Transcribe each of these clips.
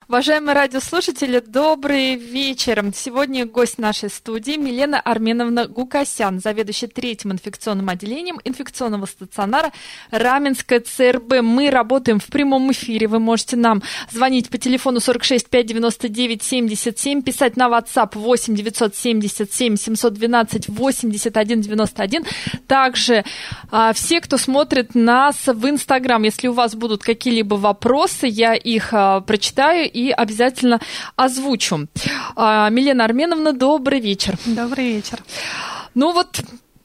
Уважаемые радиослушатели, добрый вечер. Сегодня гость нашей студии Милена Арменовна Гукасян, заведующая третьим инфекционным отделением инфекционного стационара Раменское ЦРБ. Мы работаем в прямом эфире. Вы можете нам звонить по телефону 46 599 77, писать на WhatsApp 8 977 712 81 91. Также все, кто смотрит нас в Инстаграм, если у вас будут какие-либо вопросы, я их прочитаю и обязательно озвучу. Милена Арменовна, добрый вечер. Добрый вечер. Ну вот,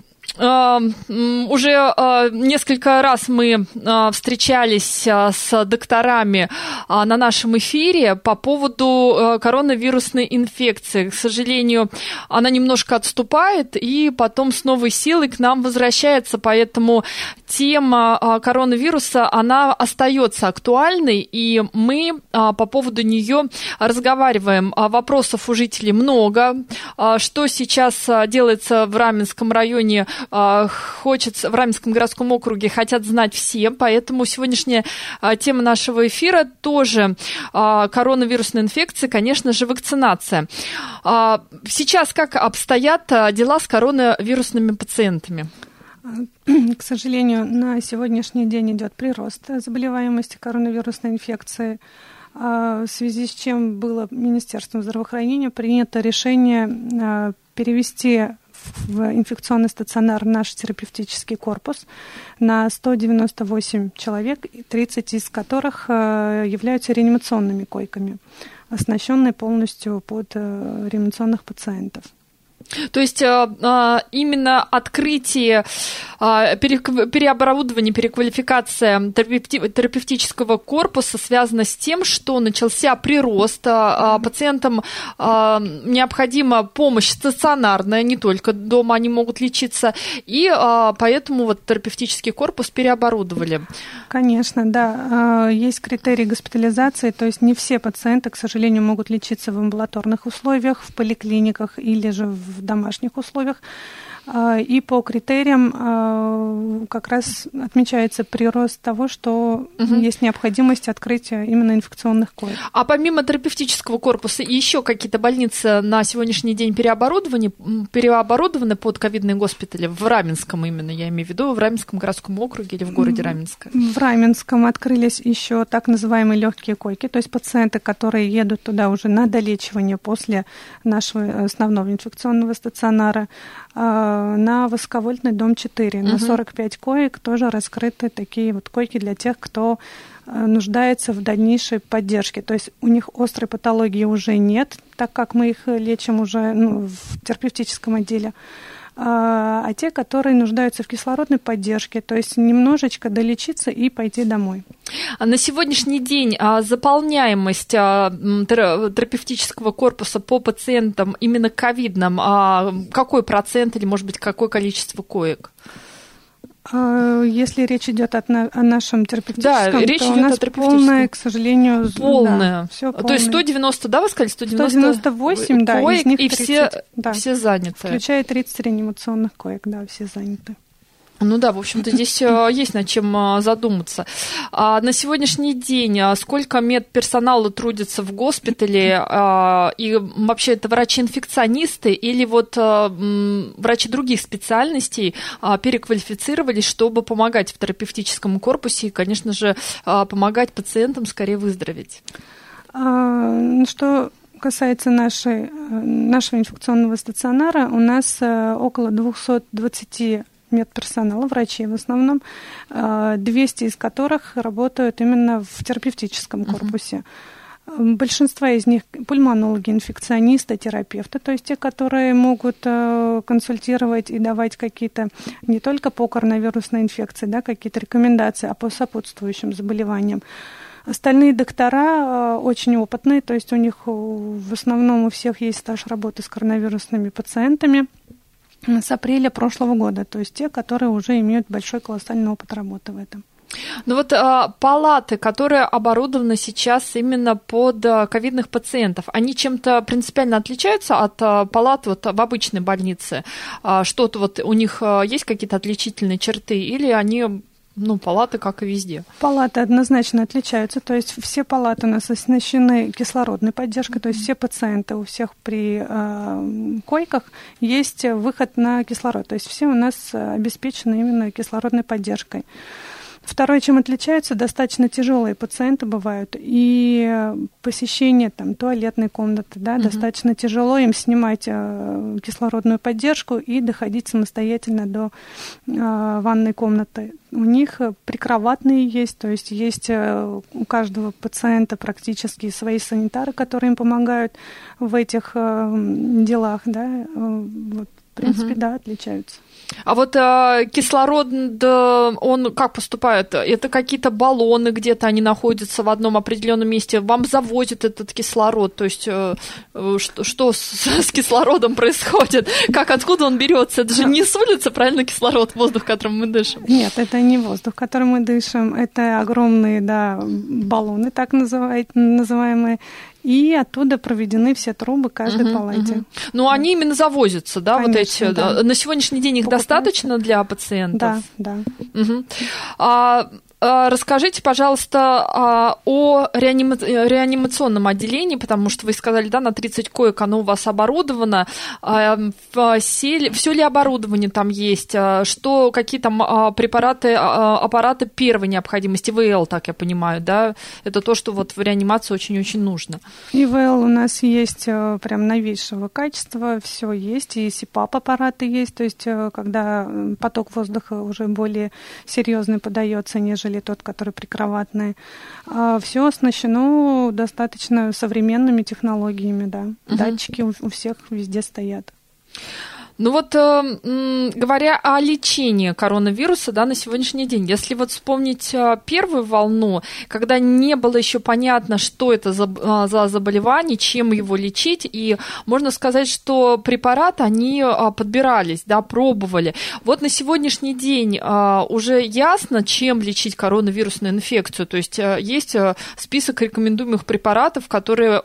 уже несколько раз мы встречались с докторами на нашем эфире по поводу коронавирусной инфекции. К сожалению, она немножко отступает и потом с новой силой к нам возвращается, поэтому тема коронавируса, она остается актуальной, и мы по поводу нее разговариваем. Вопросов у жителей много. Что сейчас делается в Раменском районе, хочется, в Раменском городском округе хотят знать все, поэтому сегодняшняя тема нашего эфира тоже коронавирусная инфекция, конечно же, вакцинация. Сейчас как обстоят дела с коронавирусными пациентами? К сожалению, на сегодняшний день идет прирост заболеваемости коронавирусной инфекцией, в связи с чем было Министерством здравоохранения принято решение перевести в инфекционный стационар наш терапевтический корпус на 198 человек, 30 из которых являются реанимационными койками, оснащенные полностью под реанимационных пациентов. То есть именно открытие, переоборудование, переквалификация терапевтического корпуса связано с тем, что начался прирост, пациентам необходима помощь стационарная, не только дома они могут лечиться, и поэтому вот терапевтический корпус переоборудовали. Конечно, да. Есть критерии госпитализации, то есть не все пациенты, к сожалению, могут лечиться в амбулаторных условиях, в поликлиниках или же в домашних условиях. И по критериям как раз отмечается прирост того, что есть необходимость открытия именно инфекционных коек. А помимо терапевтического корпуса еще какие-то больницы на сегодняшний день переоборудованы под ковидные госпитали? В Раменском именно, я имею в виду, в Раменском городском округе или в городе Раменское? В Раменском открылись еще так называемые легкие койки, то есть пациенты, которые едут туда уже на долечивание после нашего основного инфекционного стационара. На Высоковольтный дом 4, на 45 коек тоже раскрыты такие вот койки для тех, кто нуждается в дальнейшей поддержке. То есть у них острой патологии уже нет, так как мы их лечим уже в терапевтическом отделе. А те, которые нуждаются в кислородной поддержке, то есть немножечко долечиться и пойти домой. На сегодняшний день заполняемость терапевтического корпуса по пациентам именно ковидным, какой процент или, может быть, какое количество коек? Если речь идет о нашем терапевтическом, да, речь то идет у нас полная, к сожалению, полная. Да, все полное. То есть 190, да, вы сказали? 198, да, коек, из них и 30, все заняты. Включая 30 реанимационных коек, да, все заняты. Ну да, в общем-то, здесь есть над чем задуматься. На сегодняшний день сколько медперсонала трудится в госпитале? И вообще это врачи-инфекционисты или вот врачи других специальностей переквалифицировались, чтобы помогать в терапевтическом корпусе и, конечно же, помогать пациентам скорее выздороветь? Что касается нашего инфекционного стационара, у нас около 220 медперсонала, врачей в основном, 200 из которых работают именно в терапевтическом корпусе. Большинство из них пульмонологи, инфекционисты, терапевты, то есть те, которые могут консультировать и давать какие-то не только по коронавирусной инфекции, да, какие-то рекомендации, а по сопутствующим заболеваниям. Остальные доктора очень опытные, то есть у них в основном у всех есть стаж работы с коронавирусными пациентами с апреля прошлого года, то есть те, которые уже имеют большой колоссальный опыт работы в этом. Ну вот палаты, которые оборудованы сейчас именно под ковидных пациентов, они чем-то принципиально отличаются от палат вот в обычной больнице? Что-то вот у них есть какие-то отличительные черты или они палаты, как и везде. Палаты однозначно отличаются, то есть все палаты у нас оснащены кислородной поддержкой, то есть все пациенты, у всех при койках есть выход на кислород, то есть все у нас обеспечены именно кислородной поддержкой. Второе, чем отличаются, достаточно тяжелые пациенты бывают, и посещение туалетной комнаты, достаточно тяжело им снимать кислородную поддержку и доходить самостоятельно до ванной комнаты. У них прикроватные есть, то есть есть у каждого пациента практически свои санитары, которые им помогают в этих делах, в принципе, отличаются. А вот кислород, он как поступает? Это какие-то баллоны где-то, они находятся в одном определенном месте, вам завозят этот кислород, то есть что с кислородом происходит? Откуда он берется? Это же не с улицы, правильно, кислород, воздух, которым мы дышим? Нет, это не воздух, которым мы дышим, это огромные, баллоны, так называемые, и оттуда проведены все трубы каждой палате. Ну, они именно завозятся, да, конечно, вот эти? Да. На сегодняшний день их достаточно для пациентов? Да. Расскажите, пожалуйста, о реанимационном отделении, потому что вы сказали, на 30 коек оно у вас оборудовано. Все ли оборудование там есть? Какие там препараты, аппараты первой необходимости? ИВЛ, так я понимаю, да? Это то, что вот в реанимации очень-очень нужно. ИВЛ у нас есть прям новейшего качества, все есть, и СИПАП-аппараты есть, то есть когда поток воздуха уже более серьезный подается, нежели тот, который прикроватный. Все оснащено достаточно современными технологиями, Датчики у всех везде стоят. Ну вот, говоря о лечении коронавируса, на сегодняшний день, если вот вспомнить первую волну, когда не было еще понятно, что это за заболевание, чем его лечить, и можно сказать, что препараты, они подбирались, пробовали. Вот на сегодняшний день уже ясно, чем лечить коронавирусную инфекцию, то есть есть список рекомендуемых препаратов, которые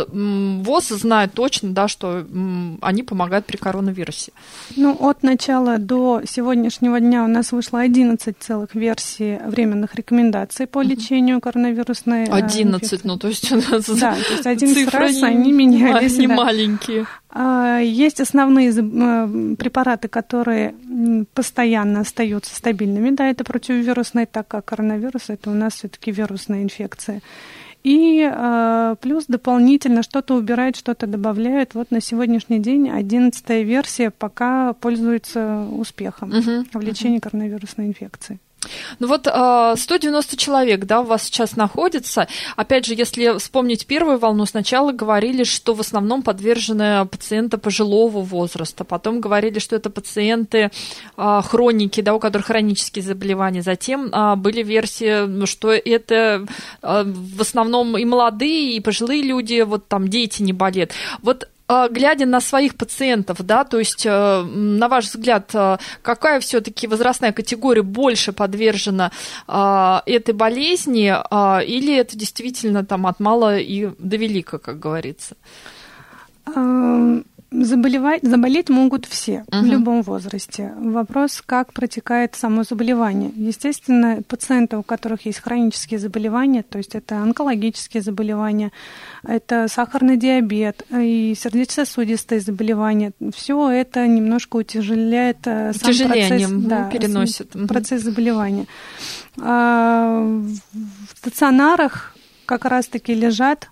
ВОЗ знает точно, что они помогают при коронавирусе. От начала до сегодняшнего дня у нас вышло 11 целых версий временных рекомендаций по лечению коронавирусной 11, инфекции. То есть у нас то есть 11 цифры раз они менялись. Не маленькие. Есть основные препараты, которые постоянно остаются стабильными, это противовирусные, так как коронавирус это у нас все-таки вирусная инфекция. И плюс дополнительно что-то убирают, что-то добавляют. Вот на сегодняшний день 11-я версия пока пользуется успехом в лечении коронавирусной инфекции. Ну вот 190 человек, у вас сейчас находится. Опять же, если вспомнить первую волну, сначала говорили, что в основном подвержены пациенты пожилого возраста. Потом говорили, что это пациенты хроники, у которых хронические заболевания. Затем были версии, что это в основном и молодые, и пожилые люди, дети не болеют. Глядя на своих пациентов, то есть, на ваш взгляд, какая все-таки возрастная категория больше подвержена этой болезни, или это действительно от мала и до велика, как говорится? Заболеть могут все в любом возрасте. Вопрос, как протекает само заболевание. Естественно, пациенты, у которых есть хронические заболевания, то есть это онкологические заболевания, это сахарный диабет и сердечно-сосудистые заболевания, все это немножко утяжеляет сам процесс, процесс заболевания. В стационарах как раз-таки лежат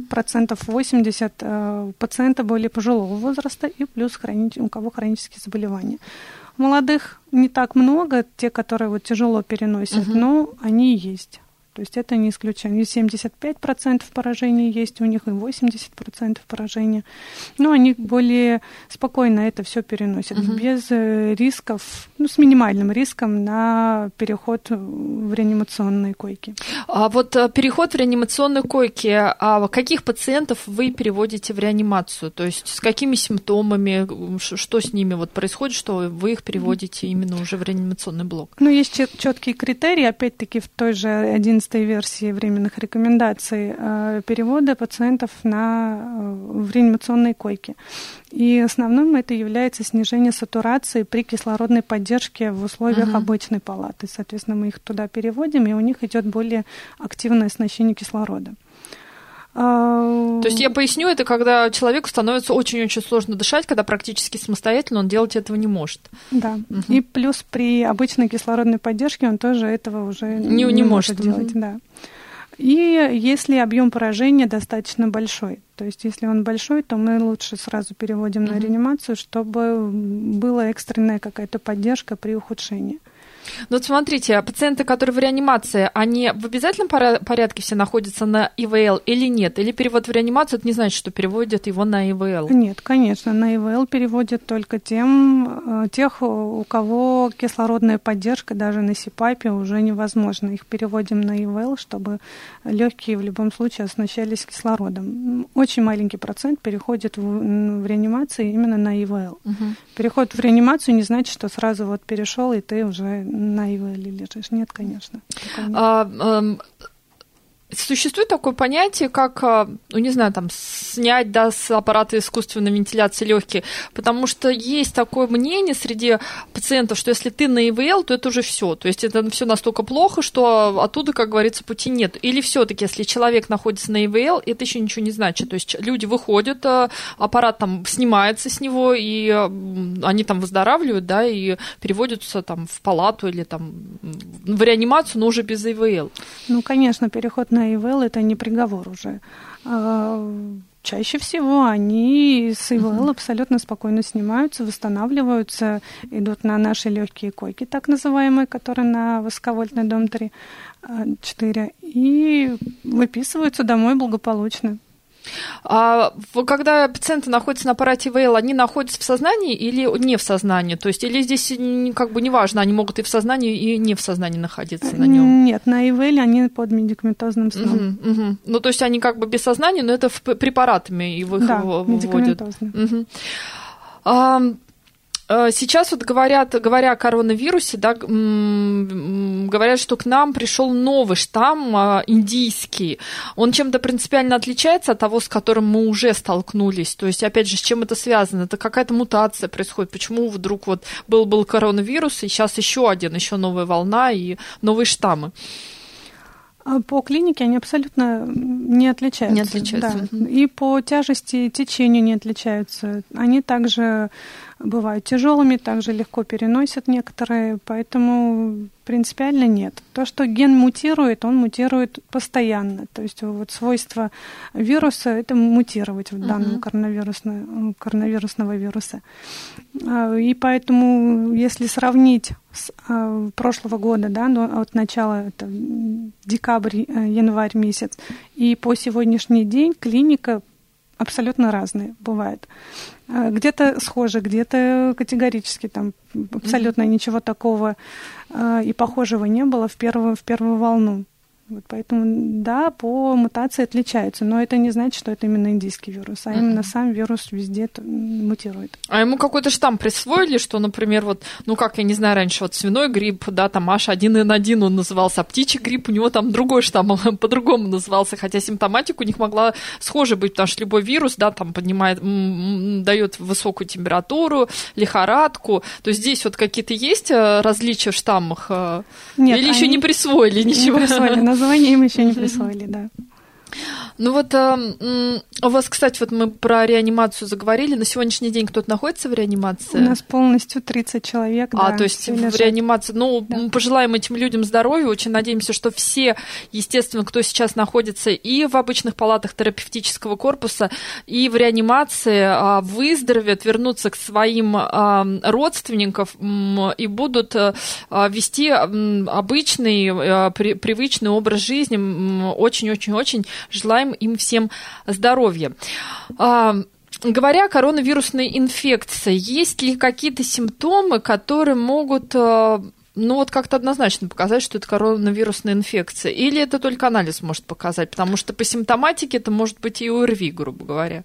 80% пациента более пожилого возраста и плюс у кого хронические заболевания. Молодых не так много, те, которые тяжело переносят, но они есть. То есть это не исключение. И 75% поражений есть у них, и 80% поражения. Но они более спокойно это все переносят, без рисков, с минимальным риском на переход в реанимационные койки. А переход в реанимационные койки, каких пациентов вы переводите в реанимацию? То есть с какими симптомами, что с ними происходит, что вы их переводите именно уже в реанимационный блок? Есть четкие критерии, опять-таки в той же 11 11 версии временных рекомендаций перевода пациентов в реанимационные койки. И основным это является снижение сатурации при кислородной поддержке в условиях обычной палаты. Соответственно, мы их туда переводим, и у них идет более активное оснащение кислорода. То есть я поясню, это когда человеку становится очень-очень сложно дышать, когда практически самостоятельно он делать этого не может. Да. И плюс при обычной кислородной поддержке он тоже этого уже не может делать. Да. И если объем поражения достаточно большой, то есть если он большой, то мы лучше сразу переводим на реанимацию, чтобы была экстренная какая-то поддержка при ухудшении. Ну вот смотрите, пациенты, которые в реанимации, они в обязательном порядке все находятся на ИВЛ или нет? Или перевод в реанимацию, это не значит, что переводят его на ИВЛ? Нет, конечно, на ИВЛ переводят только тех, у кого кислородная поддержка даже на СИПАПе уже невозможно. Их переводим на ИВЛ, чтобы легкие в любом случае оснащались кислородом. Очень маленький процент переходит в реанимации именно на ИВЛ. Переход в реанимацию не значит, что сразу вот перешел, и ты уже на ИВЛ лежишь. Нет, конечно. Существует такое понятие, как, ну, не знаю, там, снять, да, с аппарата искусственной вентиляции легкие, потому что есть такое мнение среди пациентов, что если ты на ИВЛ, то это уже все, то есть это все настолько плохо, что оттуда, как говорится, пути нет. Или все-таки, если человек находится на ИВЛ, это еще ничего не значит, то есть люди выходят, аппарат там снимается с него, и они там выздоравливают, да, и переводятся там в палату или там в реанимацию, но уже без ИВЛ. Ну, конечно, переход на ИВЛ – это не приговор уже. Чаще всего они с ИВЛ абсолютно спокойно снимаются, восстанавливаются, идут на наши легкие койки, так называемые, которые на высоковольтный дом 3-4, и выписываются домой благополучно. А когда пациенты находятся на аппарате ИВЛ, они находятся в сознании или не в сознании? То есть, или здесь как бы неважно, они могут и в сознании, и не в сознании находиться на нем? Нет, на ИВЛ они под медикаментозным сном. Ну, то есть, они как бы без сознания, но это препаратами их выводят. Сейчас вот говоря о коронавирусе, да, говорят, что к нам пришел новый штамм индийский. Он чем-то принципиально отличается от того, с которым мы уже столкнулись. То есть, опять же, с чем это связано? Это какая-то мутация происходит. Почему вдруг вот был коронавирус, и сейчас еще новая волна и новые штаммы? По клинике они абсолютно не отличаются. Не отличаются. Да. И по тяжести течению не отличаются. Они также бывают тяжелыми, также легко переносят некоторые, поэтому принципиально нет. То, что ген мутирует, он мутирует постоянно. То есть вот свойство вируса – это мутировать в данном коронавирусного вируса. И поэтому, если сравнить с прошлого года, да, от начала, это декабрь, январь месяц, и по сегодняшний день клиника абсолютно разные бывает. Где-то схожи, где-то категорически там абсолютно ничего такого и похожего не было в первую волну. Вот поэтому, да, по мутации отличаются, но это не значит, что это именно индийский вирус, а именно сам вирус везде мутирует. А ему какой-то штамм присвоили, что, например, вот, ну как, я не знаю, раньше вот свиной грипп, да, там H1N1 он назывался, а птичий грипп, у него там другой штамм по-другому назывался, хотя симптоматика у них могла схожа быть, потому что любой вирус, да, там поднимает, дает высокую температуру, лихорадку, то есть здесь вот какие-то есть различия в штаммах? Нет, или еще не присвоили ничего? Не присвоили, название им еще не присвоили, да. Ну вот у вас, кстати, вот мы про реанимацию заговорили. На сегодняшний день кто-то находится в реанимации? У нас полностью 30 человек, да. То есть в реанимации. Ну, да. Мы пожелаем этим людям здоровья. Очень надеемся, что все, естественно, кто сейчас находится и в обычных палатах терапевтического корпуса, и в реанимации, выздоровеют, вернутся к своим родственникам и будут вести обычный, привычный образ жизни. Очень-очень-очень желаем им всем здоровья. Говоря о коронавирусной инфекции, есть ли какие-то симптомы, которые могут, ну вот как-то однозначно показать, что это коронавирусная инфекция? Или это только анализ может показать? Потому что по симптоматике это может быть и ОРВИ, грубо говоря.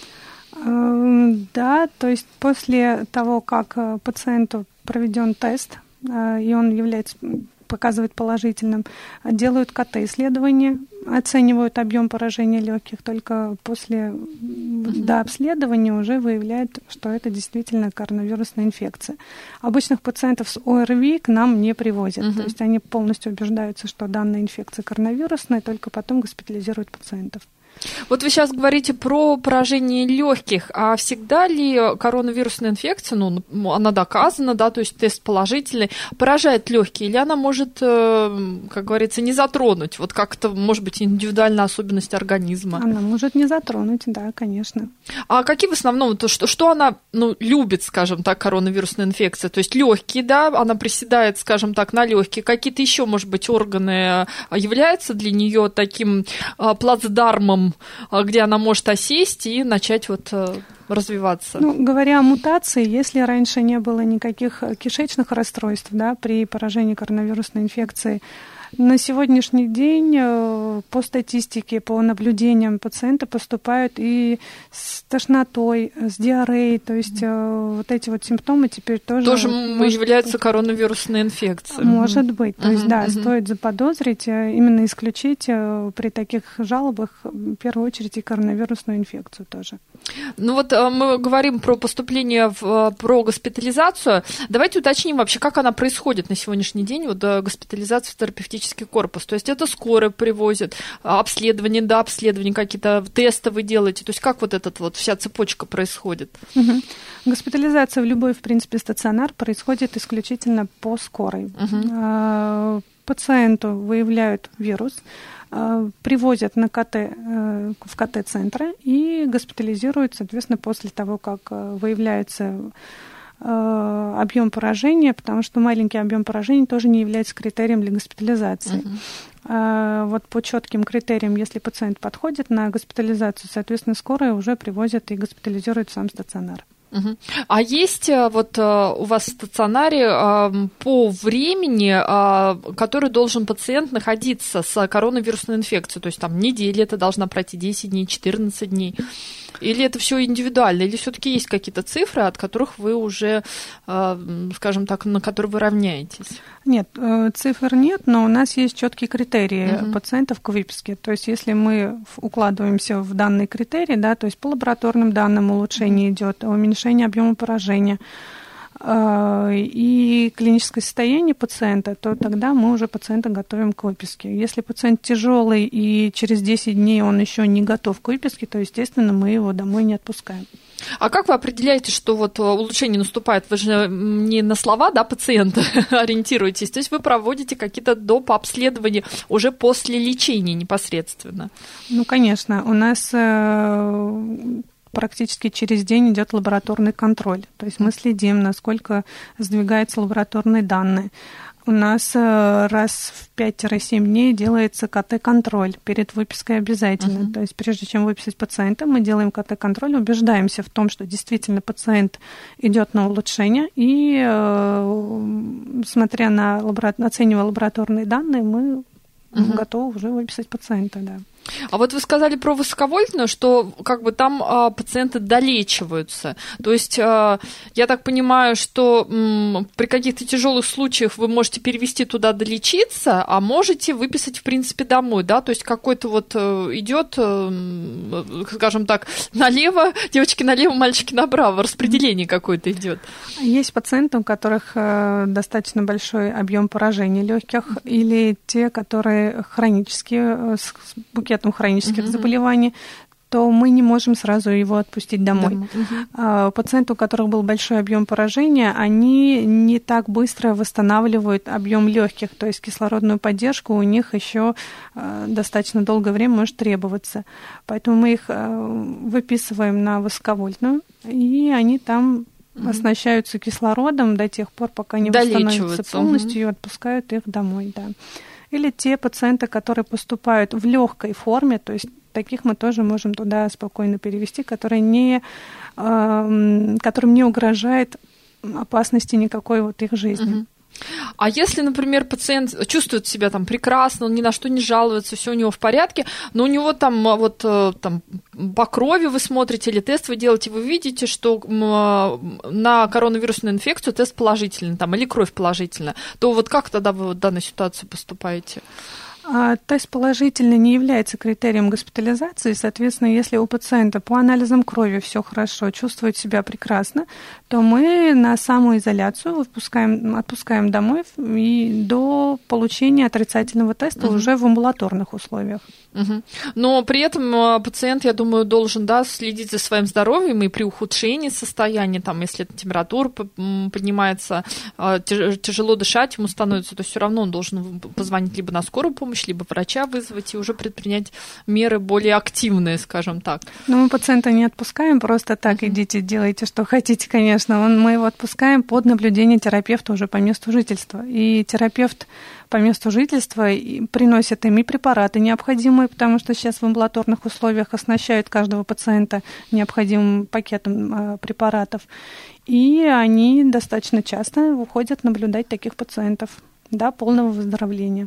Да, то есть после того, как пациенту проведен тест, и он является показывает положительным, делают КТ-исследования, оценивают объем поражения легких, только после дообследования уже выявляют, что это действительно коронавирусная инфекция. Обычных пациентов с ОРВИ к нам не привозят, то есть они полностью убеждаются, что данная инфекция коронавирусная, только потом госпитализируют пациентов. Вот вы сейчас говорите про поражение легких, а всегда ли коронавирусная инфекция, она доказана, да, то есть тест положительный, поражает легкие, или она может, как говорится, не затронуть, вот как-то, может быть, индивидуальная особенность организма? Она может не затронуть, да, конечно. А какие в основном, что она, любит, скажем так, коронавирусная инфекция? То есть легкие, да, она приседает, скажем так, на легкие, какие-то еще, может быть, органы являются для нее таким плацдармом, где она может осесть и начать развиваться. Говоря о мутации, если раньше не было никаких кишечных расстройств, да, при поражении коронавирусной инфекцией, на сегодняшний день по статистике, по наблюдениям пациенты поступают и с тошнотой, с диареей, то есть вот эти вот симптомы теперь тоже являются коронавирусной инфекцией. Может быть, то есть да, стоит заподозрить, именно исключить при таких жалобах в первую очередь и коронавирусную инфекцию тоже. Мы говорим про поступление про госпитализацию. Давайте уточним вообще, как она происходит на сегодняшний день, госпитализация в терапевтический корпус. То есть это скорая привозят, обследование, дообследование, какие-то тесты вы делаете. То есть как вся цепочка происходит? Госпитализация в любой, в принципе, стационар происходит исключительно по скорой. Пациенту выявляют вирус, привозят на КТ, в КТ-центры и госпитализируют, соответственно, после того, как выявляется объем поражения, потому что маленький объем поражения тоже не является критерием для госпитализации. Вот по четким критериям, если пациент подходит на госпитализацию, соответственно, скорая уже привозят и госпитализирует в сам стационар. А есть у вас в стационаре по времени, который должен пациент находиться с коронавирусной инфекцией? То есть там неделя это должна пройти, 10 дней, 14 дней? Или это все индивидуально? Или все-таки есть какие-то цифры, от которых вы уже, скажем так, на которые вы равняетесь? Нет, цифр нет, но у нас есть четкие критерии пациентов к выписке. То есть если мы укладываемся в данные критерии, да, то есть по лабораторным данным улучшение идет, уменьшение объема поражения и клиническое состояние пациента, то тогда мы уже пациента готовим к выписке. Если пациент тяжелый и через 10 дней он еще не готов к выписке, то, естественно, мы его домой не отпускаем. А как вы определяете, что улучшение наступает? Вы же не на слова, да, пациента ориентируетесь, то есть вы проводите какие-то доп. Обследования уже после лечения непосредственно? Конечно, у нас практически через день идет лабораторный контроль. То есть мы следим, насколько сдвигаются лабораторные данные. У нас раз в 5-7 дней делается КТ-контроль перед выпиской обязательно. То есть прежде чем выписать пациента, мы делаем КТ-контроль, убеждаемся в том, что действительно пациент идет на улучшение. И оценивая лабораторные данные, мы готовы уже выписать пациента, да. А вот вы сказали про высоковольтную, что там пациенты долечиваются. То есть я так понимаю, что при каких-то тяжелых случаях вы можете перевести туда долечиться, а можете выписать, в принципе, домой, да? То есть какой-то идет, скажем так, налево, девочки налево, мальчики направо, распределение какое-то идет. Есть пациенты, у которых достаточно большой объем поражения легких, или те, которые хронические, с букетом хронических заболеваний, то мы не можем сразу его отпустить домой. Пациенты, у которых был большой объем поражения, они не так быстро восстанавливают объем легких, то есть кислородную поддержку у них еще достаточно долгое время может требоваться. Поэтому мы их выписываем на высоковольтную, и они там оснащаются кислородом до тех пор, пока не восстановятся полностью, и отпускают их домой, да. Или те пациенты, которые поступают в легкой форме, то есть таких мы тоже можем туда спокойно перевести, которым не угрожает опасности никакой их жизни. А если, например, пациент чувствует себя там прекрасно, он ни на что не жалуется, все у него в порядке, но у него там вот там по крови вы смотрите или тест вы делаете, вы видите, что на коронавирусную инфекцию тест положительный там, или кровь положительная, то вот как тогда вы в данной ситуации поступаете? Тест положительный не является критерием госпитализации, соответственно, если у пациента по анализам крови все хорошо, чувствует себя прекрасно, то мы на самоизоляцию отпускаем домой и до получения отрицательного теста уже в амбулаторных условиях. Но при этом пациент, я думаю, должен следить за своим здоровьем и при ухудшении состояния, там, если температура поднимается, тяжело дышать ему становится, то все равно он должен позвонить либо на скорую помощь, либо врача вызвать и уже предпринять меры более активные, скажем так. Но мы пациента не отпускаем просто так, идите, делайте, что хотите, конечно. Мы его отпускаем под наблюдение терапевта уже по месту жительства. И терапевт по месту жительства приносит им и препараты необходимые, потому что сейчас в амбулаторных условиях оснащают каждого пациента необходимым пакетом препаратов. И они достаточно часто выходят наблюдать таких пациентов до полного выздоровления.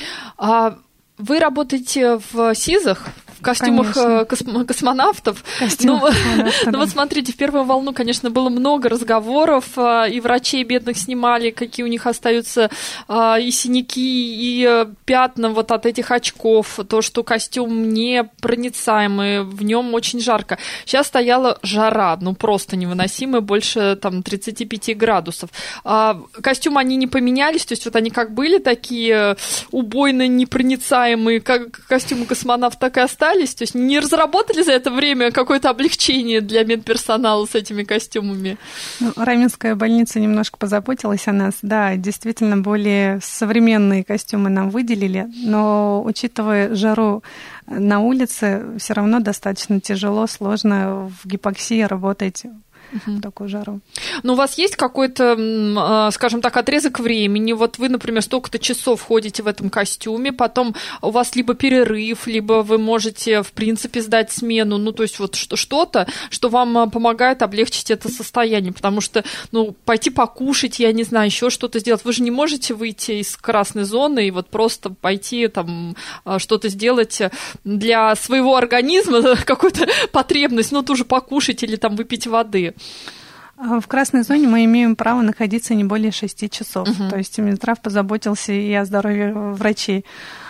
Вы работаете в СИЗах, в костюмах космонавтов. Вот смотрите, в первую волну, конечно, было много разговоров, и врачей бедных снимали, какие у них остаются и синяки, и пятна вот от этих очков, то, что костюм непроницаемый, в нем очень жарко. Сейчас стояла жара, просто невыносимая, больше там 35 градусов. Костюмы они не поменялись, то есть вот они как были такие убойно непроницаемые, как костюмы космонавтов, так и остались? То есть не разработали за это время какое-то облегчение для медперсонала с этими костюмами? Раменская больница немножко позаботилась о нас. Да, действительно, более современные костюмы нам выделили, но учитывая жару на улице, все равно достаточно тяжело, сложно в гипоксии работать в такую жару. Но у вас есть какой-то, скажем так, отрезок времени? Вот вы, например, столько-то часов ходите в этом костюме, потом у вас либо перерыв, либо вы можете, в принципе, сдать смену, то есть вот что-то, что вам помогает облегчить это состояние, потому что, пойти покушать, я не знаю, еще что-то сделать, вы же не можете выйти из красной зоны и вот просто пойти там что-то сделать для своего организма, какую-то потребность, тоже покушать или там выпить воды. В красной зоне мы имеем право находиться не более 6 часов. То есть Минздрав позаботился и о здоровье врачей.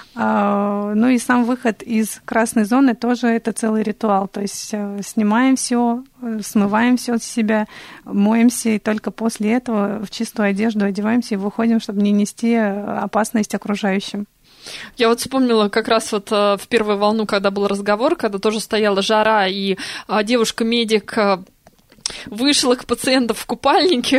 И сам выход из красной зоны тоже это целый ритуал. То есть снимаем все, смываем все с себя, моемся, и только после этого в чистую одежду одеваемся и выходим, чтобы не нести опасность окружающим. Я вот вспомнила как раз вот в первую волну, когда был разговор, когда тоже стояла жара, и девушка-медик вышла к пациенту в купальнике,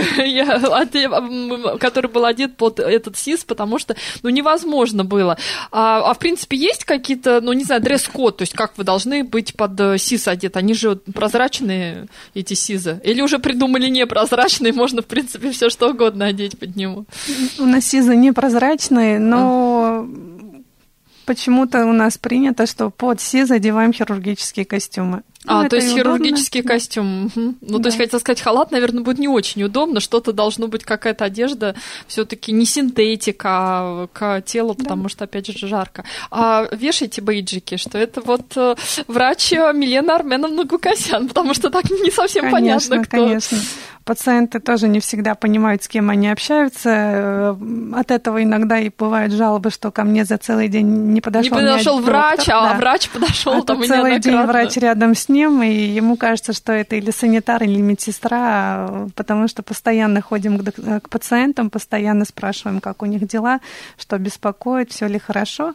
который был одет под этот СИЗ, потому что, невозможно было. В принципе, есть какие-то, дресс-код, то есть как вы должны быть под СИЗ одеты? Они же прозрачные, эти СИЗы. Или уже придумали непрозрачные, можно, в принципе, все что угодно одеть под него? У нас СИЗы непрозрачные, но почему-то у нас принято, что под СИЗ одеваем хирургические костюмы. То есть хирургический костюм. То есть, хотел сказать, халат, наверное, будет не очень удобно. Что-то должно быть, какая-то одежда, все-таки не синтетика, а к телу, потому что, опять же, жарко. Вешайте бейджики, что это вот врач Милена Арменовна Гукасян, потому что так не совсем понятно, кто. Конечно. Пациенты тоже не всегда понимают, с кем они общаются. От этого иногда и бывают жалобы, что ко мне за целый день не подошел врач, врач подошел там и целый день врач рядом с ним, и ему кажется, что это или санитар, или медсестра, потому что постоянно ходим к пациентам, постоянно спрашиваем, как у них дела, что беспокоит, все ли хорошо.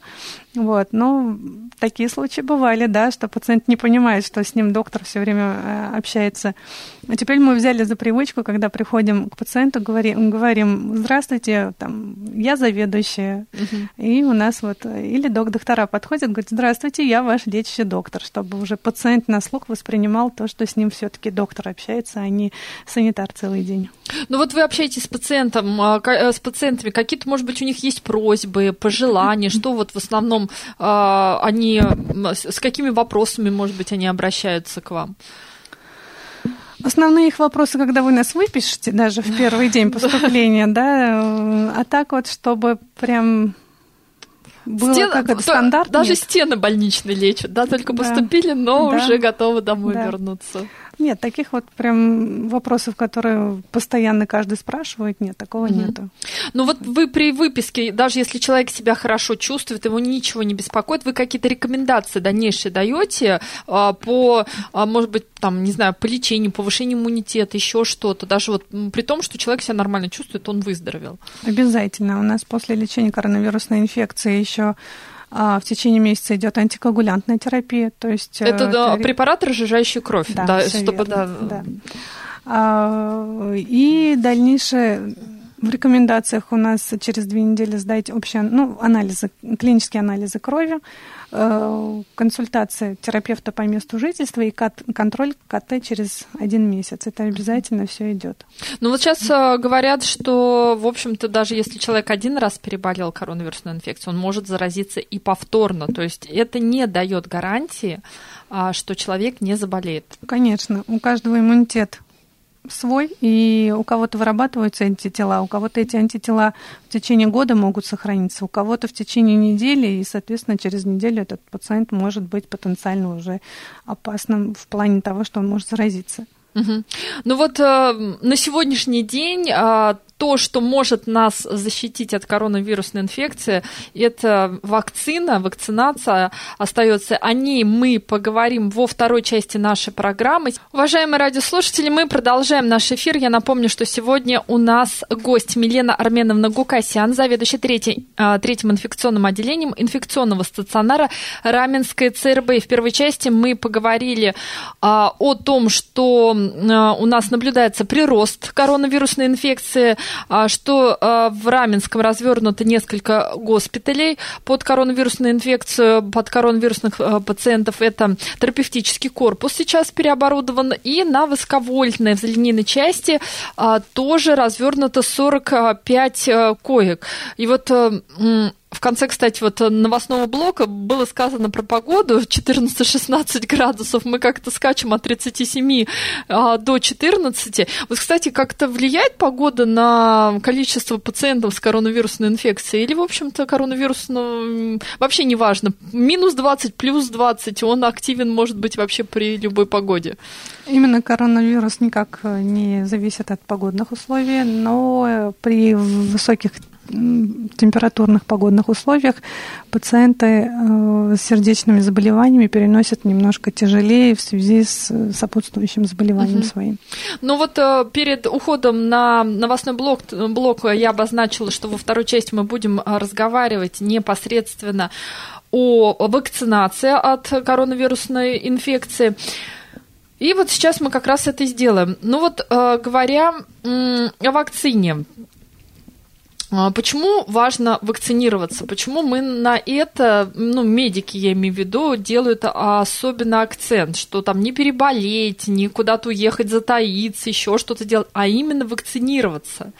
Такие случаи бывали, да, что пациент не понимает, что с ним доктор все время общается. А теперь мы взяли за привычку, когда приходим к пациенту, говорим: здравствуйте, я заведующая. И у нас или доктора подходят, говорят: здравствуйте, я ваш лечащий доктор, чтобы уже пациент на слух воспринимал то, что с ним все-таки доктор общается, а не санитар целый день. Вы общаетесь с пациентами, какие-то, может быть, у них есть просьбы, пожелания, что в основном они, с какими вопросами, может быть, они обращаются к вам? Основные их вопросы, когда вы нас выпишете, даже в первый день поступления, да, а так вот, чтобы прям было как это стандарт. Даже стены больничные лечат, да, только поступили, но уже готовы домой вернуться. Нет, таких вот прям вопросов, которые постоянно каждый спрашивает, нет, такого нету. Ну вот вы при выписке, даже если человек себя хорошо чувствует, его ничего не беспокоит, вы какие-то рекомендации дальнейшие даете по, может быть, там, не знаю, по лечению, повышению иммунитета, еще что-то, даже вот при том, что человек себя нормально чувствует, он выздоровел? Обязательно. У нас после лечения коронавирусной инфекции еще в течение месяца идет антикоагулянтная терапия, то есть это препарат, разжижающий кровь, да, чтобы да. И дальнейшее в рекомендациях у нас через 2 недели сдать общие анализы, клинические анализы крови, консультация терапевта по месту жительства и контроль КТ через 1 месяц. Это обязательно все идет. Ну вот сейчас говорят, что, в общем-то, даже если человек 1 раз переболел коронавирусной инфекцией, он может заразиться и повторно. То есть это не дает гарантии, что человек не заболеет. Конечно, у каждого иммунитет свой, и у кого-то вырабатываются антитела, у кого-то эти антитела в течение года могут сохраниться, у кого-то в течение недели, и, соответственно, через неделю этот пациент может быть потенциально уже опасным в плане того, что он может заразиться. Угу. Ну вот на сегодняшний день то, что может нас защитить от коронавирусной инфекции, это вакцинация остается. О ней мы поговорим во второй части нашей программы. Уважаемые радиослушатели, мы продолжаем наш эфир. Я напомню, что сегодня у нас гость Милена Арменовна Гукасян, заведующая третьим инфекционным отделением инфекционного стационара Раменской ЦРБ. И в первой части мы поговорили о том, что у нас наблюдается прирост коронавирусной инфекции, что в Раменском развернуто несколько госпиталей под коронавирусную инфекцию, под коронавирусных пациентов. Это терапевтический корпус сейчас переоборудован. И на высоковольтной взлинейной части тоже развернуто 45 коек. И вот в конце, кстати, вот новостного блока было сказано про погоду 14-16 градусов. Мы как-то скачем от 37 до 14. Вот, кстати, как-то влияет погода на количество пациентов с коронавирусной инфекцией? Или, в общем-то, коронавирус вообще не важно? Минус 20, плюс 20, он активен может быть вообще при любой погоде? Именно коронавирус никак не зависит от погодных условий, но при высоких температурных погодных условиях пациенты с сердечными заболеваниями переносят немножко тяжелее в связи с сопутствующим заболеванием своим. Ну вот перед уходом на новостной блок я обозначила, что во второй части мы будем разговаривать непосредственно о вакцинации от коронавирусной инфекции. И вот сейчас мы как раз это и сделаем. Ну вот говоря о вакцине, почему важно вакцинироваться? Почему мы на это, медики, я имею в виду, делают особенно акцент, что там не переболеть, не куда-то уехать, затаиться, еще что-то делать, а именно вакцинироваться?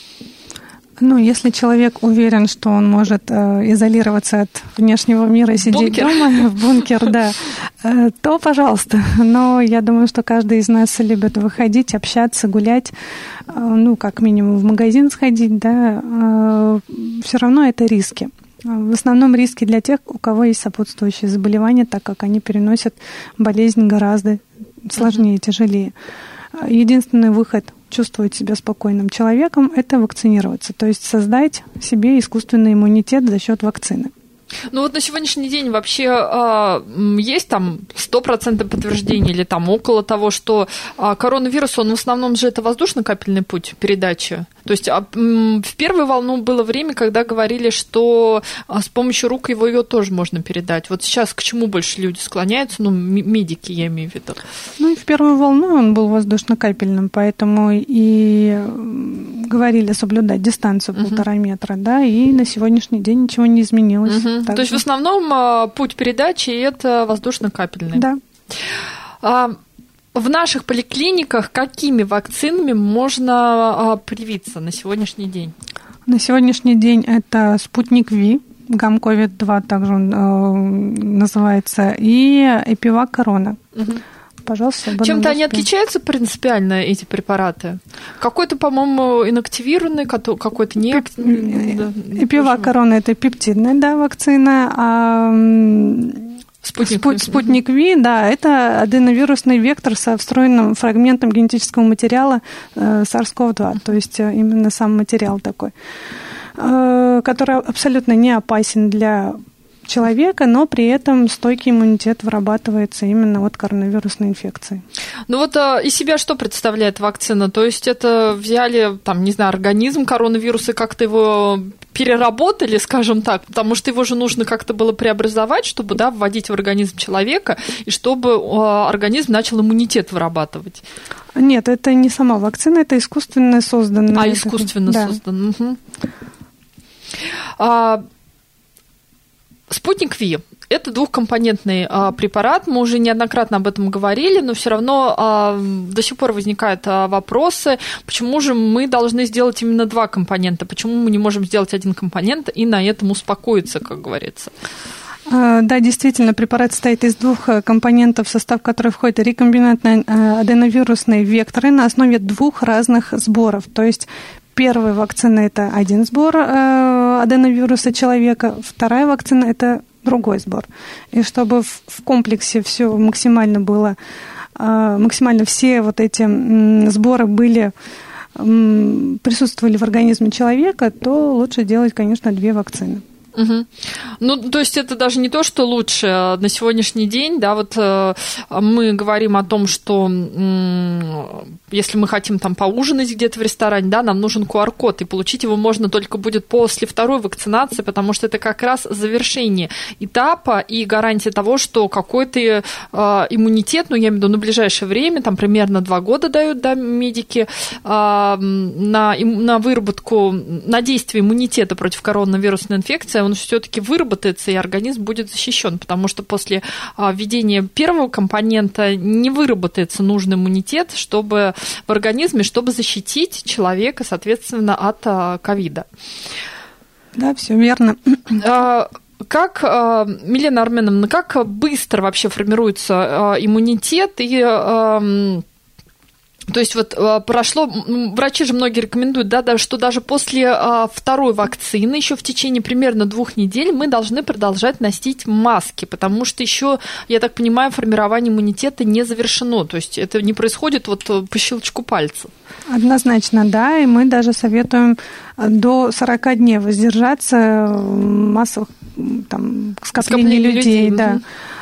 Если человек уверен, что он может изолироваться от внешнего мира и сидеть дома, в бункер, да, то пожалуйста. Но я думаю, что каждый из нас любит выходить, общаться, гулять, как минимум в магазин сходить, да, все равно это риски. В основном риски для тех, у кого есть сопутствующие заболевания, так как они переносят болезнь гораздо сложнее, тяжелее. Единственный выход чувствовать себя спокойным человеком – это вакцинироваться, то есть создать себе искусственный иммунитет за счет вакцины. Ну вот на сегодняшний день вообще есть там 100% подтверждения или там около того, что коронавирус, он в основном же это воздушно-капельный путь передачи. То есть в первую волну было время, когда говорили, что с помощью рук его тоже можно передать. Вот сейчас к чему больше люди склоняются? Медики, я имею в виду. И в первую волну он был воздушно-капельным, поэтому и говорили соблюдать дистанцию 1,5 метра, да, и на сегодняшний день ничего не изменилось. То есть в основном путь передачи это воздушно-капельный. Да. В наших поликлиниках какими вакцинами можно привиться на сегодняшний день? На сегодняшний день это спутник Ви, гамковид-2 также он называется, и Эпивак Корона. пожалуйста. Чем-то они отличаются принципиально, эти препараты? Какой-то, по-моему, инактивированный, какой-то не... Эпивак Корона – это пептидная, да, вакцина, а Спутник Ви, да, это аденовирусный вектор со встроенным фрагментом генетического материала SARS-CoV-2, то есть именно сам материал такой, который абсолютно не опасен для человека, но при этом стойкий иммунитет вырабатывается именно от коронавирусной инфекции. Ну вот из себя что представляет вакцина? То есть это взяли, там, не знаю, организм коронавируса, как-то его переработали, скажем так, потому что его же нужно как-то было преобразовать, чтобы, да, вводить в организм человека, и чтобы организм начал иммунитет вырабатывать. Нет, это не сама вакцина, это искусственно созданная. Искусственно созданная. Угу. Спутник Ви – это двухкомпонентный препарат, мы уже неоднократно об этом говорили, но все равно до сих пор возникают вопросы, почему же мы должны сделать именно два компонента, почему мы не можем сделать один компонент и на этом успокоиться, как говорится. Да, действительно, препарат состоит из двух компонентов, в состав которых входят рекомбинантные аденовирусные векторы на основе двух разных сборов, то есть первая вакцина – это один сбор аденовируса человека, вторая вакцина – это другой сбор. И чтобы в комплексе все максимально было, максимально все вот эти сборы присутствовали в организме человека, то лучше делать, конечно, две вакцины. Угу. Ну, то есть это даже не то, что лучше. На сегодняшний день, да, вот мы говорим о том, что если мы хотим там поужинать где-то в ресторане, да, нам нужен QR-код, и получить его можно только будет после второй вакцинации, потому что это как раз завершение этапа и гарантия того, что какой-то иммунитет, ну, я имею в виду на ближайшее время, там примерно 2 года дают, да, медики, на выработку, на действие иммунитета против коронавирусной инфекции, он все-таки выработается, и организм будет защищен, потому что после введения первого компонента не выработается нужный иммунитет, чтобы в организме, чтобы защитить человека, соответственно, от ковида. Да, все верно. Как, Милена Арменовна, как быстро вообще формируется иммунитет и... То есть вот прошло, врачи же многие рекомендуют, да, что даже после второй вакцины, еще в течение примерно 2 недель мы должны продолжать носить маски, потому что еще, я так понимаю, формирование иммунитета не завершено, то есть это не происходит вот по щелчку пальцев. Однозначно, да, и мы даже советуем до 40 дней воздержаться массовых там, скоплений людей, да.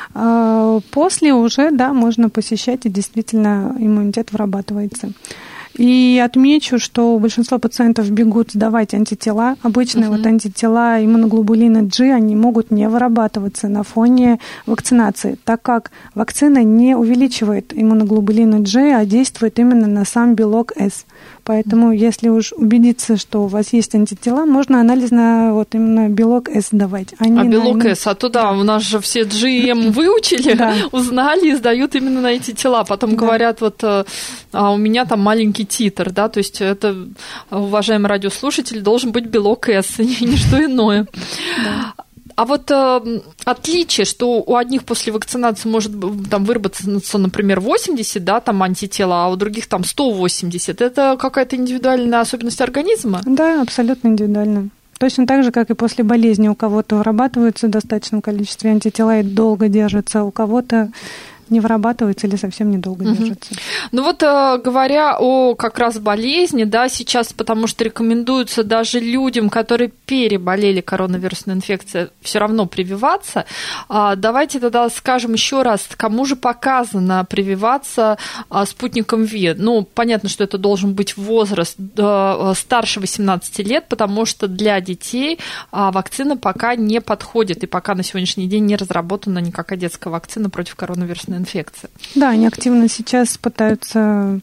После уже, да, можно посещать, и действительно иммунитет вырабатывается. И отмечу, что большинство пациентов бегут сдавать антитела. Обычные вот антитела иммуноглобулина G, они могут не вырабатываться на фоне вакцинации, так как вакцина не увеличивает иммуноглобулина G, а действует именно на сам белок S. Поэтому, если уж убедиться, что у вас есть антитела, можно анализ на вот именно белок S давать. Белок S, а то да, у нас же все GM выучили, да, узнали и сдают именно на эти тела. Потом говорят, вот у меня там маленький титр, да, то есть это, уважаемый радиослушатель, должен быть белок S, ни что иное. Да. А вот отличие, что у одних после вакцинации может там выработаться, например, 80, да, там антитела, а у других там 180, это какая-то индивидуальная особенность организма? Да, абсолютно индивидуально. Точно так же, как и после болезни. У кого-то вырабатываются в достаточном количестве антитела и долго держатся, у кого-то не вырабатывается или совсем недолго держится. Ну вот говоря о как раз болезни, да, сейчас, потому что рекомендуется даже людям, которые переболели коронавирусной инфекцией, все равно прививаться. Давайте тогда скажем еще раз, кому же показано прививаться спутником Ви. Ну, понятно, что это должен быть возраст старше 18 лет, потому что для детей вакцина пока не подходит, и пока на сегодняшний день не разработана никакая детская вакцина против коронавирусной инфекции. Да, они активно сейчас пытаются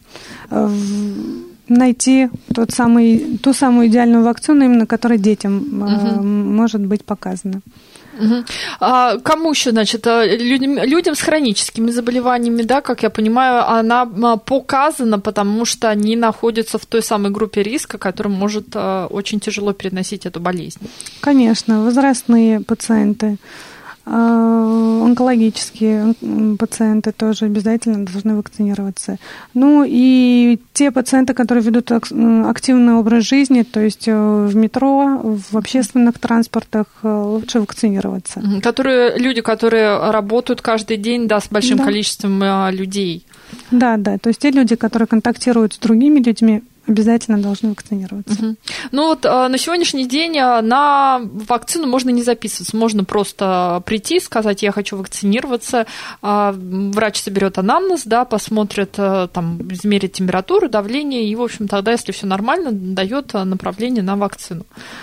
найти ту самую идеальную вакцину, именно которая детям может быть показана. А кому еще, значит, людям с хроническими заболеваниями, да, как я понимаю, она показана, потому что они находятся в той самой группе риска, которая может очень тяжело переносить эту болезнь. Конечно, возрастные пациенты, Онкологические пациенты тоже обязательно должны вакцинироваться. Ну и те пациенты, которые ведут активный образ жизни, то есть в метро, в общественных транспортах, лучше вакцинироваться. Люди, которые работают каждый день, да, с большим количеством людей. Да, то есть те люди, которые контактируют с другими людьми, обязательно должны вакцинироваться. Ну вот на сегодняшний день на вакцину можно не записываться, можно просто прийти, сказать, я хочу вакцинироваться, врач соберет анамнез, да, посмотрит, там, измерит температуру, давление, и, в общем, тогда, если все нормально, дает направление на вакцину.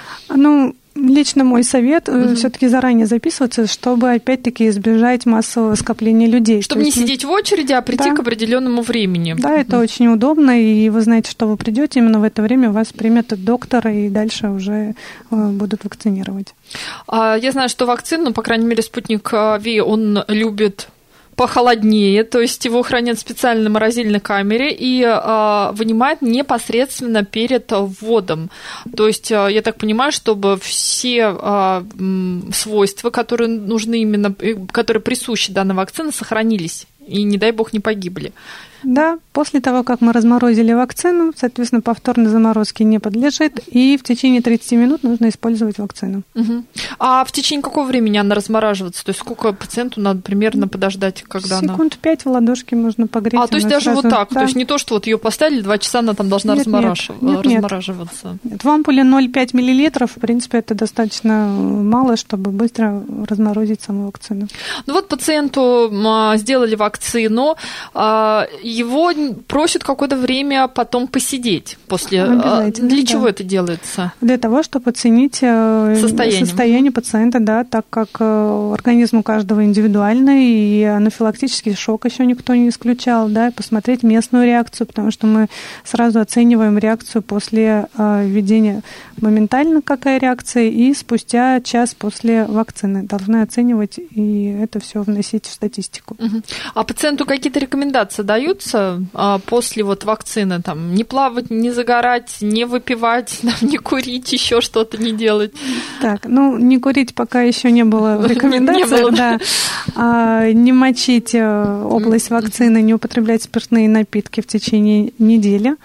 Лично мой совет все-таки заранее записываться, чтобы опять-таки избежать массового скопления людей. Чтобы не сидеть в очереди, а прийти к определенному времени. Да, это очень удобно, и вы знаете, что вы придете, именно в это время вас примет доктор, и дальше уже будут вакцинировать. Я знаю, что вакцину, по крайней мере, спутник Ви, он любит похолоднее, то есть его хранят в специальной морозильной камере и вынимают непосредственно перед вводом. То есть, я так понимаю, чтобы все свойства, которые нужны именно, которые присущи данной вакцине, сохранились и, не дай бог, не погибли. Да, после того, как мы разморозили вакцину, соответственно, повторной заморозке не подлежит, и в течение 30 минут нужно использовать вакцину. А в течение какого времени она размораживается? То есть сколько пациенту надо примерно подождать, когда она... Секунд 5 в ладошке можно погреть. То есть даже сразу... вот так? Да. То есть не то, что вот ее поставили, 2 часа она там должна размораживаться? Нет. В ампуле 0,5 мл, в принципе, это достаточно мало, чтобы быстро разморозить саму вакцину. Ну вот пациенту сделали вакцину, его просят какое-то время потом посидеть после. Для чего это делается? Для того, чтобы оценить состояние пациента, да, так как организм у каждого индивидуальный, и анафилактический шок еще никто не исключал, да, и посмотреть местную реакцию, потому что мы сразу оцениваем реакцию после введения, моментально какая реакция, и спустя час после вакцины должны оценивать и это все вносить в статистику. А пациенту какие-то рекомендации даются после вот вакцины? Там, не плавать, не загорать, не выпивать, не курить, еще что-то не делать? Так, не курить пока еще не было в рекомендациях, да. Не мочить область вакцины, не употреблять спиртные напитки в течение недели.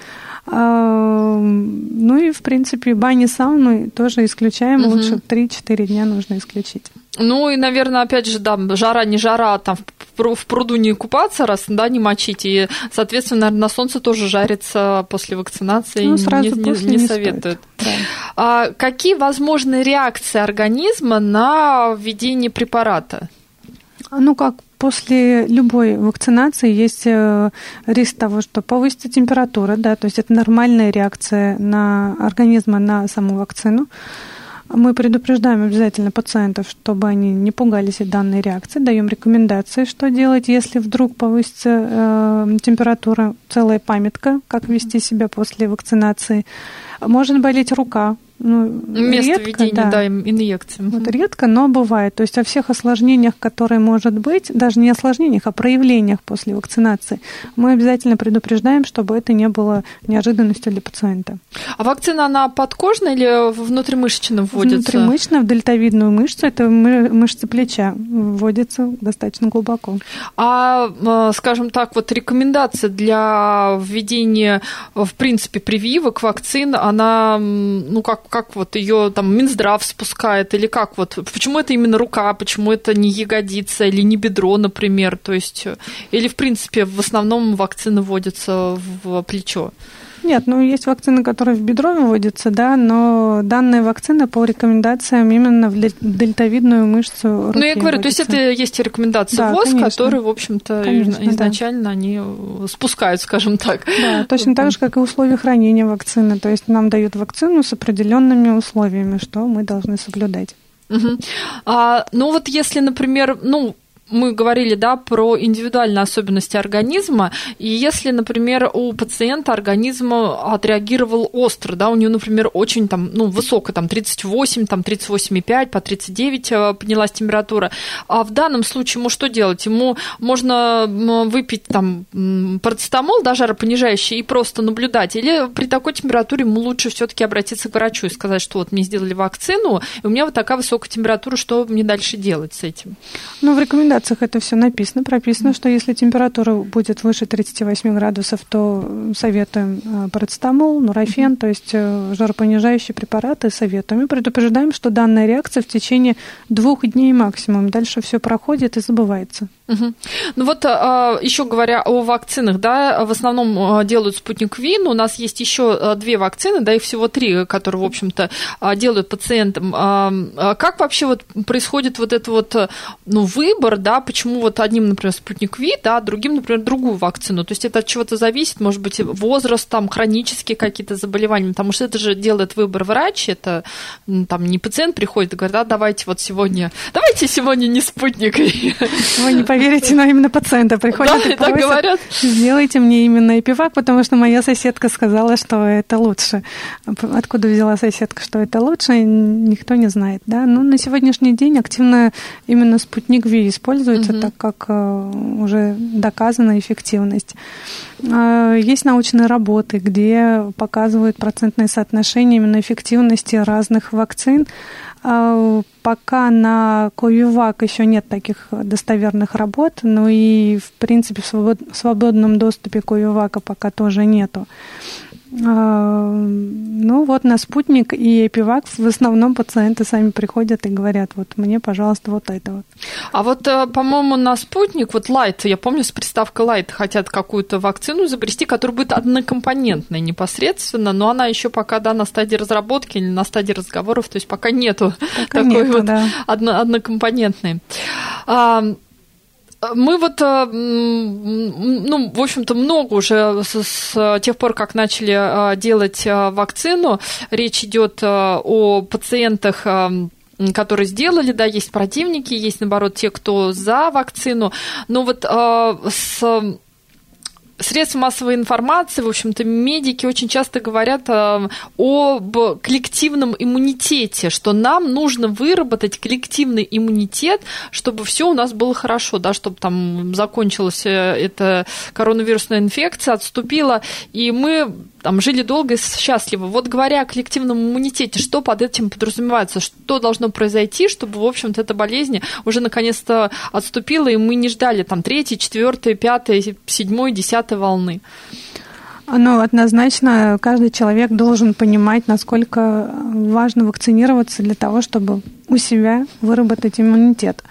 Ну и, в принципе, бани, сауны тоже исключаем. Лучше 3-4 дня нужно исключить. Ну и, наверное, опять же, да, жара, не жара, там в пруду не купаться, раз, да, не мочить. И, соответственно, наверное, на солнце тоже жариться после вакцинации не советуют. Да. Какие возможны реакции организма на введение препарата? Как после любой вакцинации есть риск того, что повысится температура, да, то есть это нормальная реакция организма на саму вакцину. Мы предупреждаем обязательно пациентов, чтобы они не пугались данной реакции, даем рекомендации, что делать, если вдруг повысится температура, целая памятка, как вести себя после вакцинации. Может болеть рука. Место введения, инъекции. Вот редко, но бывает. То есть о всех осложнениях, которые может быть, даже не осложнениях, а проявлениях после вакцинации, мы обязательно предупреждаем, чтобы это не было неожиданностью для пациента. А вакцина, она подкожная или внутримышечно вводится? Внутримышечно, в дельтовидную мышцу, это мышца плеча, вводится достаточно глубоко. Скажем так, вот рекомендация для введения, в принципе, прививок, вакцин, она, как вот ее там Минздрав спускает, или как вот, почему это именно рука, почему это не ягодица или не бедро, например, то есть, или в принципе в основном вакцины вводятся в плечо? Нет, есть вакцины, которые в бедро вводятся, да, но данная вакцина по рекомендациям именно в дельтовидную мышцу руки я говорю, вводится. То есть это есть рекомендации ВОЗ, которые, в общем-то, изначально они спускают, скажем так. Да, точно так же, как и условия хранения вакцины. То есть нам дают вакцину с определенными условиями, что мы должны соблюдать. Вот если, например, мы говорили, да, про индивидуальные особенности организма, и если, например, у пациента организм отреагировал остро, да, у него, например, очень там, высоко, там 38, там 38,5, по 39 поднялась температура, а в данном случае ему что делать? Ему можно выпить там парацетамол, да, жаропонижающий, и просто наблюдать, или при такой температуре ему лучше все-таки обратиться к врачу и сказать, что вот мне сделали вакцину, и у меня вот такая высокая температура, что мне дальше делать с этим? В рекомендациях это все написано, прописано, что если температура будет выше 38 градусов, то советуем парацетамол, нурофен, то есть жаропонижающие препараты советуем. И предупреждаем, что данная реакция в течение 2 дней максимум. Дальше все проходит и забывается. Еще говоря о вакцинах, да, в основном делают «Спутник Ви», но у нас есть еще 2 вакцины, да, их всего 3, которые, в общем-то, делают пациентам. Как вообще вот происходит вот этот выбор, да, почему вот одним, например, «Спутник Ви», да, а другим, например, другую вакцину? То есть это от чего-то зависит, может быть, возраст, там, хронические какие-то заболевания, потому что это же делает выбор врач, это там не пациент приходит и говорит, давайте сегодня не «Спутник Ви». Вы не поверите, но именно пациенты приходят и просят, говорят. Сделайте мне именно Эпивак, потому что моя соседка сказала, что это лучше. Откуда взяла соседка, что это лучше, никто не знает. Да? Но на сегодняшний день активно именно «Спутник Ви» используется, так как уже доказана эффективность. Есть научные работы, где показывают процентное соотношение именно эффективности разных вакцин. Пока на Ковивак еще нет таких достоверных работ, но и, в принципе, в свободном доступе Ковивака пока тоже нету. На «Спутник» и «Эпивак» в основном пациенты сами приходят и говорят, мне, пожалуйста, вот это вот. По-моему, на «Спутник», «Лайт», я помню, с приставкой «Лайт» хотят какую-то вакцину изобрести, которая будет однокомпонентной непосредственно, но она еще пока, да, на стадии разработки или на стадии разговоров, то есть пока нету такой да. однокомпонентной. Мы в общем-то, много уже с тех пор, как начали делать вакцину, речь идет о пациентах, которые сделали, да, есть противники, есть, наоборот, те, кто за вакцину, но средства массовой информации, в общем-то, медики очень часто говорят об коллективном иммунитете, что нам нужно выработать коллективный иммунитет, чтобы все у нас было хорошо, да, чтобы там закончилась эта коронавирусная инфекция, отступила, и мы там жили долго и счастливо. Говоря о коллективном иммунитете, что под этим подразумевается, что должно произойти, чтобы, в общем-то, эта болезнь уже наконец-то отступила, и мы не ждали там 3-й, 4-й, 5-й, 7-й, 10-й волны? Однозначно каждый человек должен понимать, насколько важно вакцинироваться для того, чтобы у себя выработать иммунитет.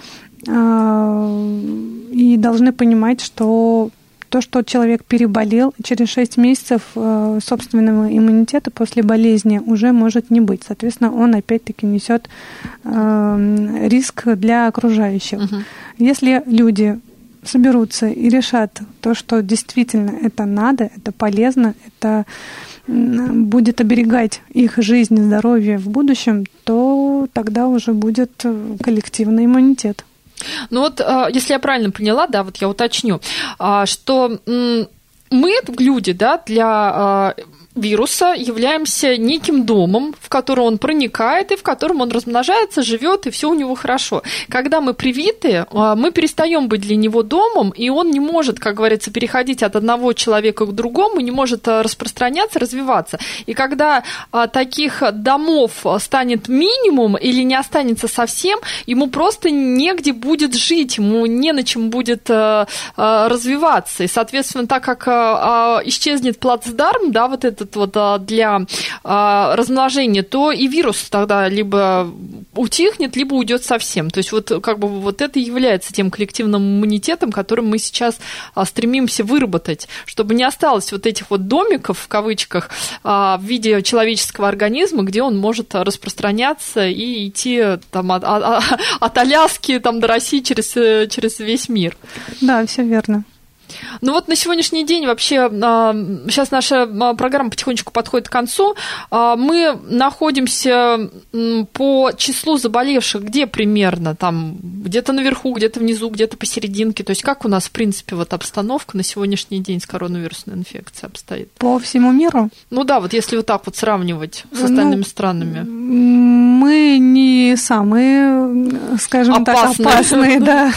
И должны понимать, что то, что человек переболел, через 6 месяцев собственного иммунитета после болезни уже может не быть. Соответственно, он опять-таки несет риск для окружающих. Если люди соберутся и решат то, что действительно это надо, это полезно, это будет оберегать их жизнь и здоровье в будущем, то тогда уже будет коллективный иммунитет. Если я правильно поняла, да, я уточню, что мы, люди, да, для вируса являемся неким домом, в который он проникает и в котором он размножается, живет, и все у него хорошо. Когда мы привиты, мы перестаем быть для него домом, и он не может, как говорится, переходить от одного человека к другому, не может распространяться, развиваться. И когда таких домов станет минимум или не останется совсем, ему просто негде будет жить, ему не на чем будет развиваться. И, соответственно, так как исчезнет плацдарм, да, для размножения, то и вирус тогда либо утихнет, либо уйдет совсем. То есть это является тем коллективным иммунитетом, который мы сейчас стремимся выработать, чтобы не осталось этих домиков, в кавычках, в виде человеческого организма, где он может распространяться и идти там, от Аляски до России через весь мир. Да, все верно. Ну вот на сегодняшний день вообще, сейчас наша программа потихонечку подходит к концу, мы находимся по числу заболевших где примерно? Там где-то наверху, где-то внизу, где-то посерединке? То есть как у нас, в принципе, вот обстановка на сегодняшний день с коронавирусной инфекцией обстоит? По всему миру? Ну да, вот если вот так вот сравнивать с остальными странами. Мы не самые, скажем опасные, да.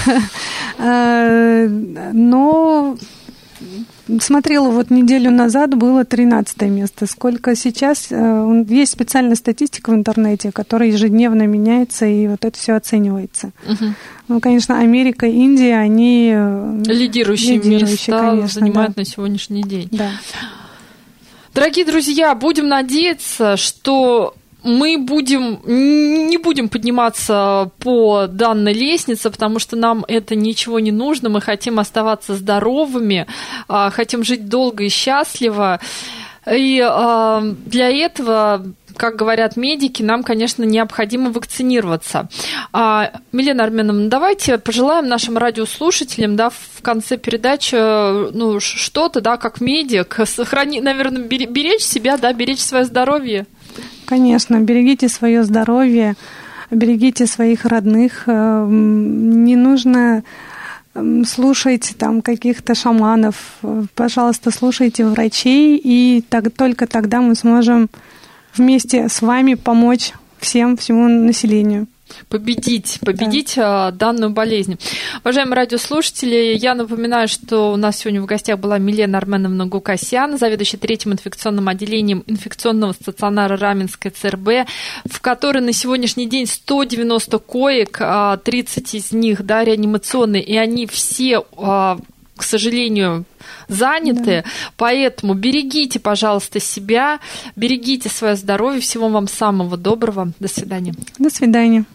Но смотрела, вот неделю назад было 13-е место. Сколько сейчас? Есть специальная статистика в интернете, которая ежедневно меняется, и вот это все оценивается. Ну, конечно, Америка, Индия, они лидирующие места, конечно, занимают на сегодняшний день. Да. Дорогие друзья, будем надеяться, что мы не будем подниматься по данной лестнице, потому что нам это ничего не нужно. Мы хотим оставаться здоровыми, хотим жить долго и счастливо. И для этого, как говорят медики, нам, конечно, необходимо вакцинироваться. Милена Арменовна, давайте пожелаем нашим радиослушателям, да, в конце передачи, ну, что-то, да, как медик, наверное, беречь себя, да, беречь свое здоровье. Конечно, берегите свое здоровье, берегите своих родных. Не нужно слушать там каких-то шаманов. Пожалуйста, слушайте врачей, и только тогда мы сможем вместе с вами помочь всему населению. Победить данную болезнь. Уважаемые радиослушатели, я напоминаю, что у нас сегодня в гостях была Милена Арменовна Гукасян, заведующая 3-м инфекционным отделением инфекционного стационара Раменской ЦРБ, в которой на сегодняшний день 190 коек, 30 из них, да, реанимационные, и они все, к сожалению, заняты, да. Поэтому берегите, пожалуйста, себя, берегите свое здоровье, всего вам самого доброго. До свидания. До свидания.